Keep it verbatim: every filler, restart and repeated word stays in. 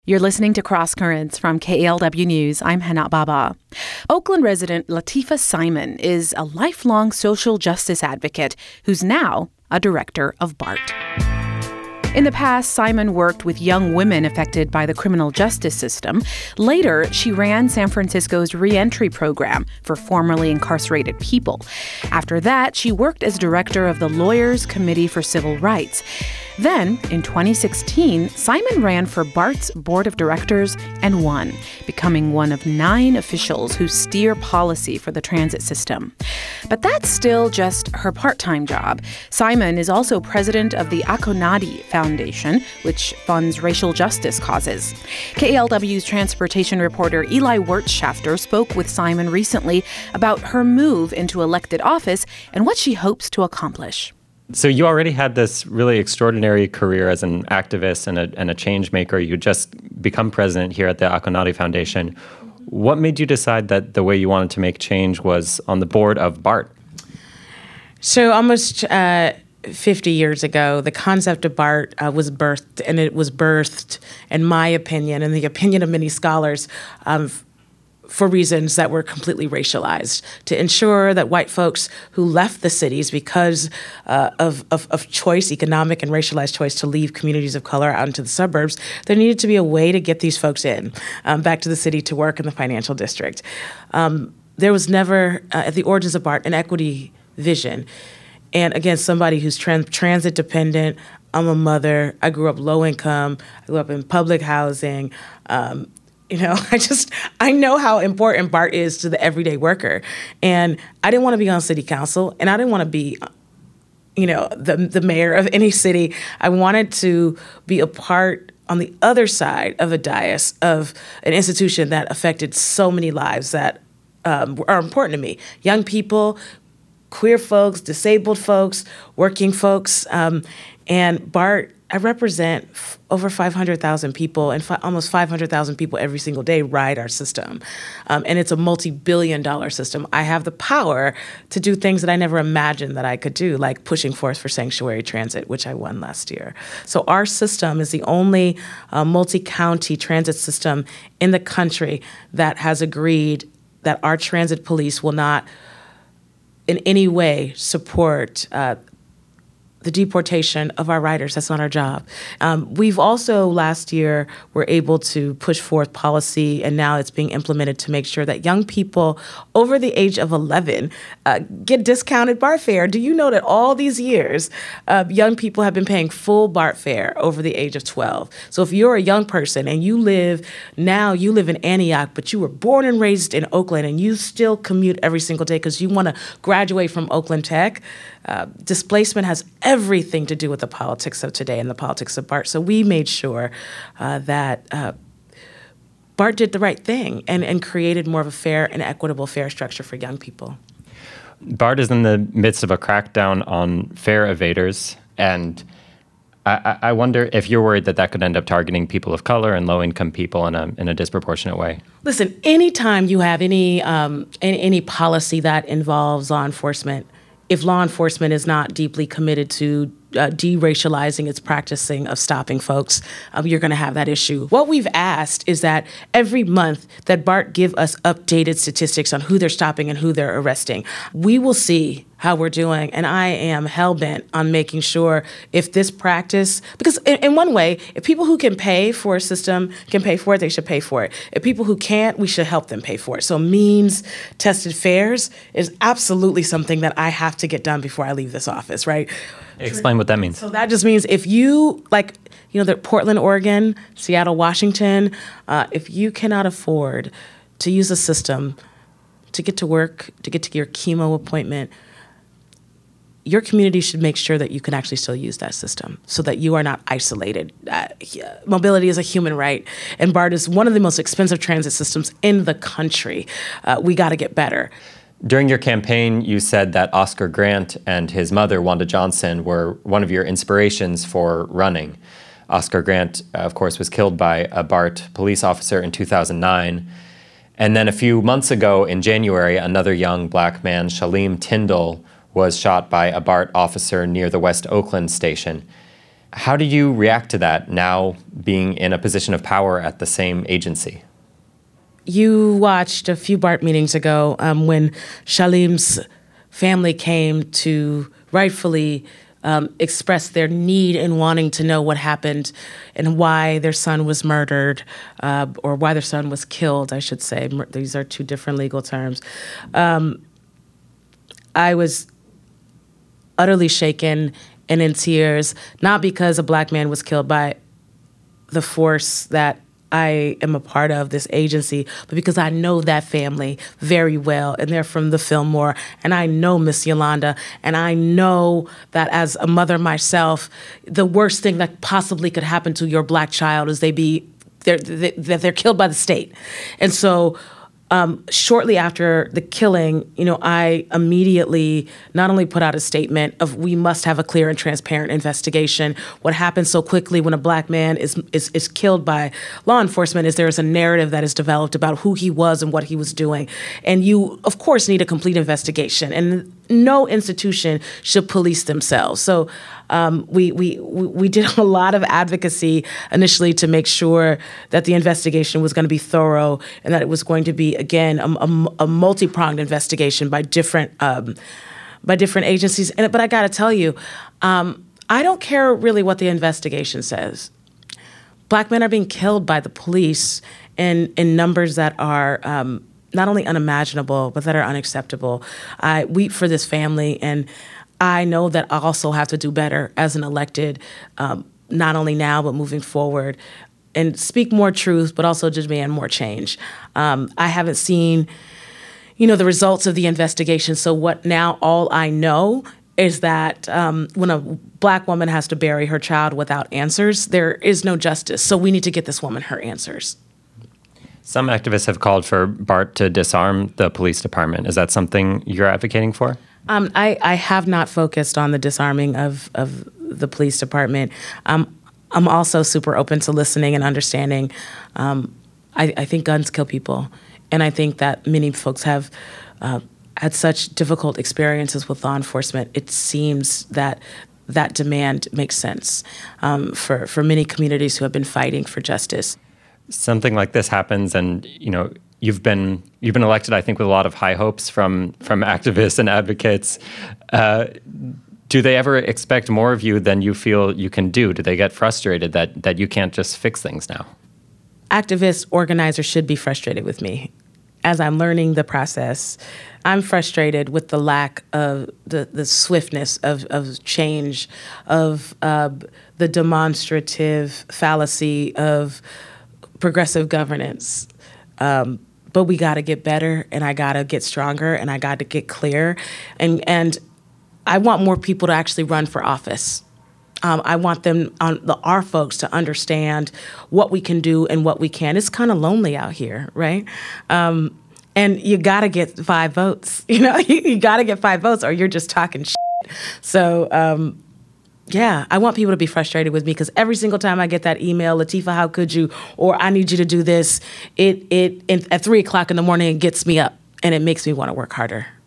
You're listening to Cross Currents from K A L W News. I'm Hana Baba. Oakland resident Latifah Simon is a lifelong social justice advocate who's now a director of BART. In the past, Simon worked with young women affected by the criminal justice system. Later, she ran San Francisco's reentry program for formerly incarcerated people. After that, she worked as director of the Lawyers Committee for Civil Rights. Then, in twenty sixteen, Simon ran for BART's board of directors and won, becoming one of nine officials who steer policy for the transit system. But that's still just her part-time job. Simon is also president of the Akonadi Foundation, which funds racial justice causes. K A L W's transportation reporter Eli Wirtschafter spoke with Simon recently about her move into elected office and what she hopes to accomplish. So you already had this really extraordinary career as an activist and a, and a change maker. You just become president here at the Akonadi Foundation. What made you decide that the way you wanted to make change was on the board of BART? So almost uh, fifty years ago, the concept of BART uh, was birthed, and it was birthed, in my opinion, and the opinion of many scholars, um, for reasons that were completely racialized, to ensure that white folks who left the cities because uh, of, of, of choice, economic and racialized choice, to leave communities of color out into the suburbs, there needed to be a way to get these folks in, um, back to the city to work in the financial district. Um, there was never, uh, at the origins of BART, an equity vision. And again, somebody who's trans- transit dependent. I'm a mother. I grew up low income. I grew up in public housing. Um, You know, I just, I know how important BART is to the everyday worker. And I didn't want to be on city council, and I didn't want to be, you know, the the mayor of any city. I wanted to be a part on the other side of a dais of an institution that affected so many lives that um, are important to me. Young people, queer folks, disabled folks, working folks. Um, and BART, I represent f- over five hundred thousand people, and fi- almost five hundred thousand people every single day ride our system. Um, and it's a multi-billion dollar system. I have the power to do things that I never imagined that I could do, like pushing forth for sanctuary transit, which I won last year. So our system is the only uh, multi-county transit system in the country that has agreed that our transit police will not in any way support uh, the deportation of our riders. That's not our job. Um, we've also, last year, were able to push forth policy, and now it's being implemented to make sure that young people over the age of eleven uh, get discounted BART fare. Do you know that all these years, uh, young people have been paying full BART fare over the age of twelve? So if you're a young person and you live, now you live in Antioch, but you were born and raised in Oakland, and you still commute every single day because you want to graduate from Oakland Tech, uh, displacement has everything to do with the politics of today and the politics of BART. So we made sure uh, that uh, BART did the right thing and, and created more of a fair and equitable fare structure for young people. BART is in the midst of a crackdown on fare evaders, and I, I wonder if you're worried that that could end up targeting people of color and low-income people in a in a disproportionate way. Listen, anytime you have any um, any, any policy that involves law enforcement, if law enforcement is not deeply committed to uh, deracializing its practicing of stopping folks, um, you're going to have that issue. What we've asked is that every month that BART give us updated statistics on who they're stopping and who they're arresting. We will see how we're doing, and I am hell-bent on making sure if this practice, because in, in one way, if people who can pay for a system can pay for it, they should pay for it. If people who can't, we should help them pay for it. So means-tested fares is absolutely something that I have to get done before I leave this office, right? Explain what that means. So that just means if you, like, you know, the Portland, Oregon, Seattle, Washington, uh, if you cannot afford to use a system to get to work, to get to your chemo appointment, your community should make sure that you can actually still use that system so that you are not isolated. Uh, mobility is a human right, and BART is one of the most expensive transit systems in the country. Uh, we got to get better. During your campaign, you said that Oscar Grant and his mother, Wanda Johnson, were one of your inspirations for running. Oscar Grant, uh, of course, was killed by a BART police officer in two thousand nine. And then a few months ago, in January, another young black man, Shalim Tyndall, was shot by a BART officer near the West Oakland station. How do you react to that now being in a position of power at the same agency? You watched a few BART meetings ago um, when Shalim's family came to rightfully um, express their need in wanting to know what happened and why their son was murdered, uh, or why their son was killed, I should say. These are two different legal terms. Um, I was utterly shaken and in tears, not because a Black man was killed by the force that I am a part of, this agency, but because I know that family very well, and they're from the Fillmore, and I know Miss Yolanda, and I know that as a mother myself, the worst thing that possibly could happen to your Black child is they be they're, they, that they're killed by the state. And so Um, shortly after the killing, you know, I immediately not only put out a statement of we must have a clear and transparent investigation. What happens so quickly when a Black man is is, is killed by law enforcement is there is a narrative that is developed about who he was and what he was doing. And you, of course, need a complete investigation. And no institution should police themselves. So um, we, we, we did a lot of advocacy initially to make sure that the investigation was going to be thorough and that it was going to be, again, a, a, a multi-pronged investigation by different um, by different agencies. And, but I got to tell you, um, I don't care really what the investigation says. Black men are being killed by the police in, in numbers that are um, not only unimaginable, but that are unacceptable. I weep for this family, and I know that I also have to do better as an elected, um, not only now, but moving forward, and speak more truth, but also just demand more change. Um, I haven't seen, you know, the results of the investigation. So what now all I know is that um, when a Black woman has to bury her child without answers, there is no justice. So we need to get this woman her answers. Some activists have called for BART to disarm the police department. Is that something you're advocating for? Um, I, I have not focused on the disarming of, of the police department. Um, I'm also super open to listening and understanding. Um, I, I think guns kill people. And I think that many folks have uh, had such difficult experiences with law enforcement. It seems that that demand makes sense um, for, for many communities who have been fighting for justice. Something like this happens, and you know you've been you've been elected, I think, with a lot of high hopes from from activists and advocates. Uh, do they ever expect more of you than you feel you can do? Do they get frustrated that that you can't just fix things now? Activists, organizers should be frustrated with me. As I'm learning the process, I'm frustrated with the lack of the, the swiftness of, of change, of uh, the demonstrative fallacy of progressive governance. Um, but we got to get better, and I got to get stronger, and I got to get clear. And, and I want more people to actually run for office. Um, I want them, on the, our folks, to understand what we can do and what we can. It's kind of lonely out here, right? Um, and you got to get five votes. You know, you, you got to get five votes, or you're just talking shit. So, um, yeah, I want people to be frustrated with me, because every single time I get that email, Latifah, how could you? Or I need you to do this. It it, it at three o'clock in the morning, it gets me up, and it makes me want to work harder.